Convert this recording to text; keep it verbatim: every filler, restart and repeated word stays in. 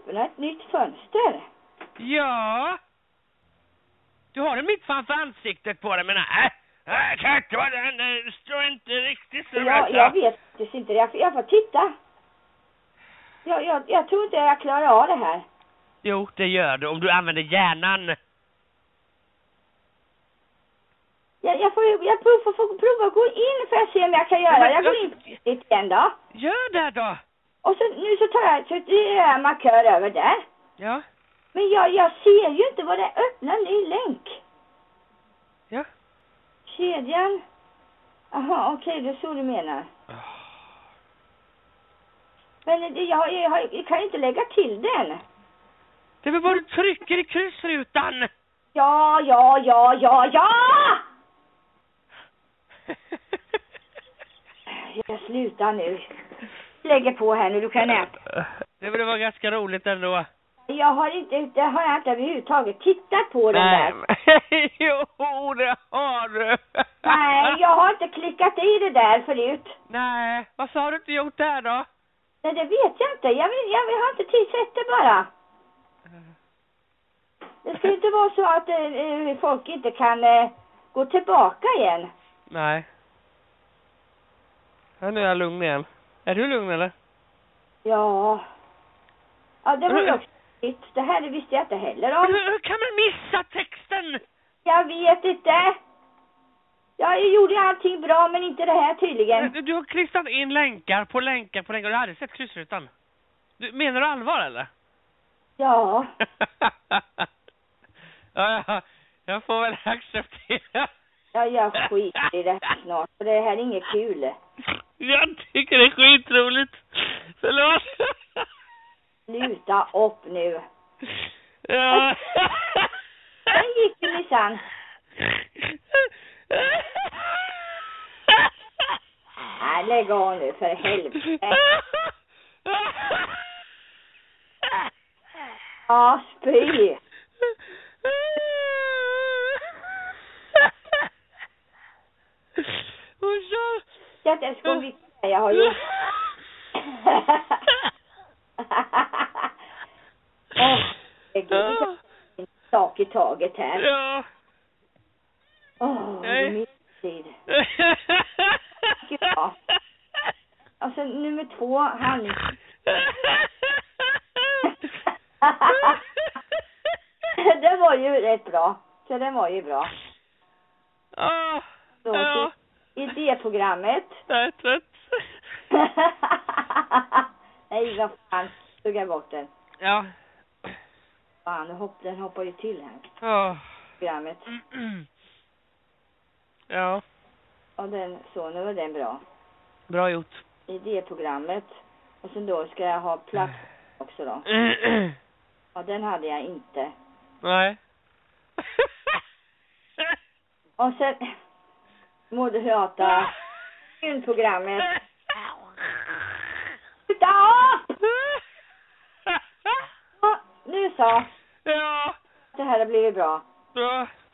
öppna ett nytt fönster. Ja. Du har en mitt framför ansiktet på dig, men nej. Jag kan inte vara den. Det står inte riktigt så jag, jag vet faktiskt inte. Jag, jag får titta. Jag, jag, jag tror inte jag klarar av det här. Jo, det gör du om du använder hjärnan. Jag, jag får jag provar, får, får prova att gå in för att se om jag kan göra. Men, jag går in lite igen då. Gör det då. Och så, nu så tar jag, så det är markör över där. Ja. Men jag, jag ser ju inte vad det öppnar ny länk. Ja. Kedjan. Aha, okej, det är så du menar. Oh. Men det, jag, jag, jag kan inte lägga till den. Det är väl bara du trycker i kryssrutan. Ja, ja, ja, ja, ja! Jag slutar nu. Lägger på här nu, du kan äta. Det var ganska roligt ändå. Jag har inte, det har jag inte överhuvudtaget tittat på den Nej, där. Jo, det har du. Nej, jag har inte klickat i det där förut. Nej, vad har du inte gjort där då? Nej, det vet jag inte. Jag, vill, jag, jag har inte tillsett det bara. Det ska inte vara så att eh, folk inte kan eh, gå tillbaka igen. Nej. Ja, nu är jag lugn igen. Är du lugn eller? Ja. Ja, det var ju också nytt. Det här det visste jag inte heller om. Hur, hur kan man missa texten? Jag vet inte. Jag gjorde allting bra, men inte det här tydligen. Du, du har klistrat in länkar på länkar på länkar. Du hade sett kryssrutan. Du, menar du allvar eller? Ja. Ja, ja, jag får väl acceptera. Ja, jag skiter i det snart. För det här är inget kul. Jag tycker det är skitroligt. Förlåt. Sluta upp nu. Ja. Den gick ju minsann. Nej, lägg av nu för helvete. Ja, spy. Och så... Det ska vi säga, jag har gjort. Åh, det går en sak i taget här. Ja. Åh, det är min tid. Ja. Alltså, nummer två, handling. Det var ju rätt bra. Så det var ju bra. Ja. Så, Ja. idéprogrammet. Jag är trött. Nej, vad fan. Tog jag bort den. Ja. Fan, hopp, den hoppar ju till här. Ja. Programmet. Ja. Och den, så, nu var den bra. Bra gjort. Idéprogrammet. Och sen då ska jag ha plats också då. Ja, den hade jag inte. Nej. Och sen moderata filmprogrammet. Sluta upp! Ja, nu så. Ja. Det här har blivit bra. Ja.